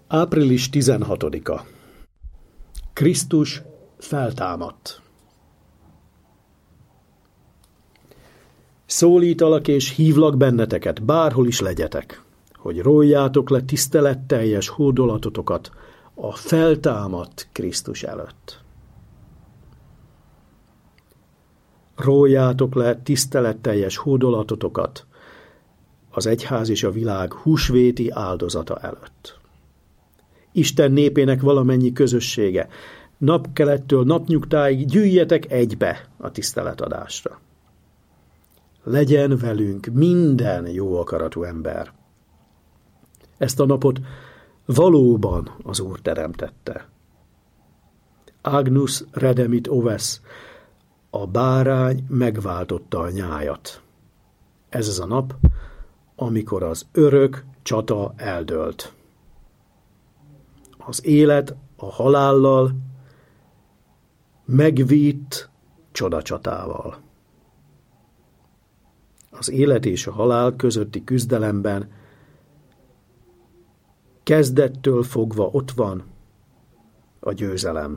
Április 16-a. Krisztus feltámadt. Szólítalak és hívlak benneteket, bárhol is legyetek, hogy róljátok le tiszteletteljes hódolatotokat a feltámadt Krisztus előtt. Róljátok le tiszteletteljes hódolatotokat az egyház és a világ húsvéti áldozata előtt. Isten népének valamennyi közössége, napkelettől napnyugtáig gyűjjetek egybe a tiszteletadásra. Legyen velünk minden jó akaratú ember. Ezt a napot valóban az Úr teremtette. Agnus redemit oves, a bárány megváltotta a nyájat. Ez az a nap, amikor az örök csata eldőlt. Az élet a halállal megvitt csodacsatával. Az élet és a halál közötti küzdelemben kezdettől fogva ott van a győzelem.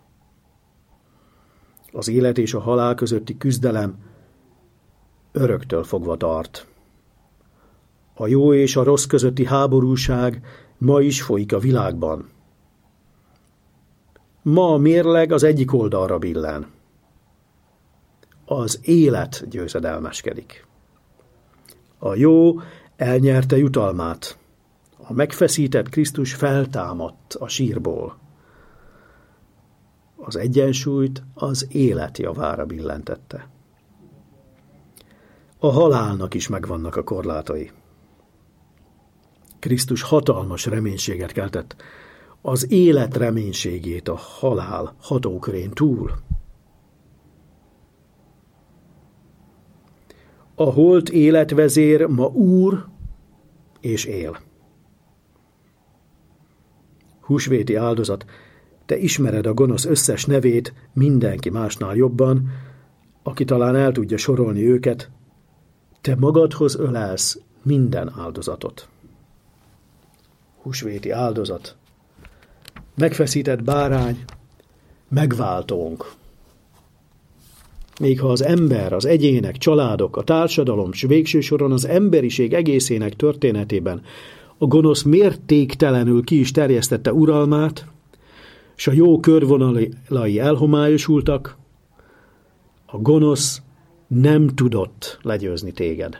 Az élet és a halál közötti küzdelem öröktől fogva tart. A jó és a rossz közötti háborúság ma is folyik a világban. Ma a mérleg az egyik oldalra billen. Az élet győzedelmeskedik. A jó elnyerte jutalmát. A megfeszített Krisztus feltámadt a sírból. Az egyensúlyt az élet javára billentette. A halálnak is megvannak a korlátai. Krisztus hatalmas reménységet keltett, az élet reménységét a halál hatókörén túl. A holt életvezér ma úr és él. Húsvéti áldozat, te ismered a gonosz összes nevét mindenki másnál jobban, aki talán el tudja sorolni őket, te magadhoz ölelsz minden áldozatot. Húsvéti áldozat, megfeszített bárány, megváltónk. Még ha az ember, az egyének, családok, a társadalom, s végső soron az emberiség egészének történetében a gonosz mértéktelenül ki is terjesztette uralmát, s a jó körvonalai elhomályosultak, a gonosz nem tudott legyőzni téged.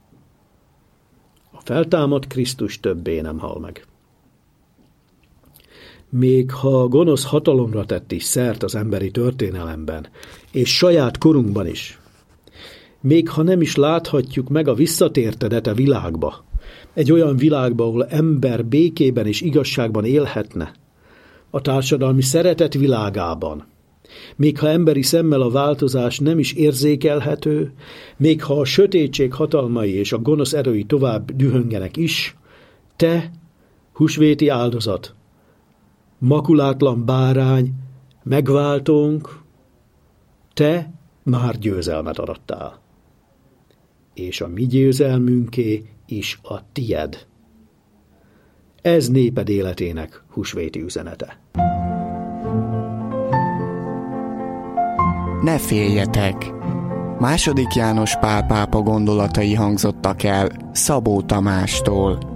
A feltámadt Krisztus többé nem hal meg. Még ha a gonosz hatalomra tett is szert az emberi történelemben, és saját korunkban is, még ha nem is láthatjuk meg a visszatértedet a világba, egy olyan világba, ahol ember békében és igazságban élhetne, a társadalmi szeretet világában, még ha emberi szemmel a változás nem is érzékelhető, még ha a sötétség hatalmai és a gonosz erői tovább dühöngenek is, te, húsvéti áldozat, makulátlan bárány, megváltónk, te már győzelmet arattál. És a mi győzelmünké is a tied. Ez néped életének húsvéti üzenete. Ne féljetek! II. János Pál pápa gondolatai hangzottak el Szabó Tamástól.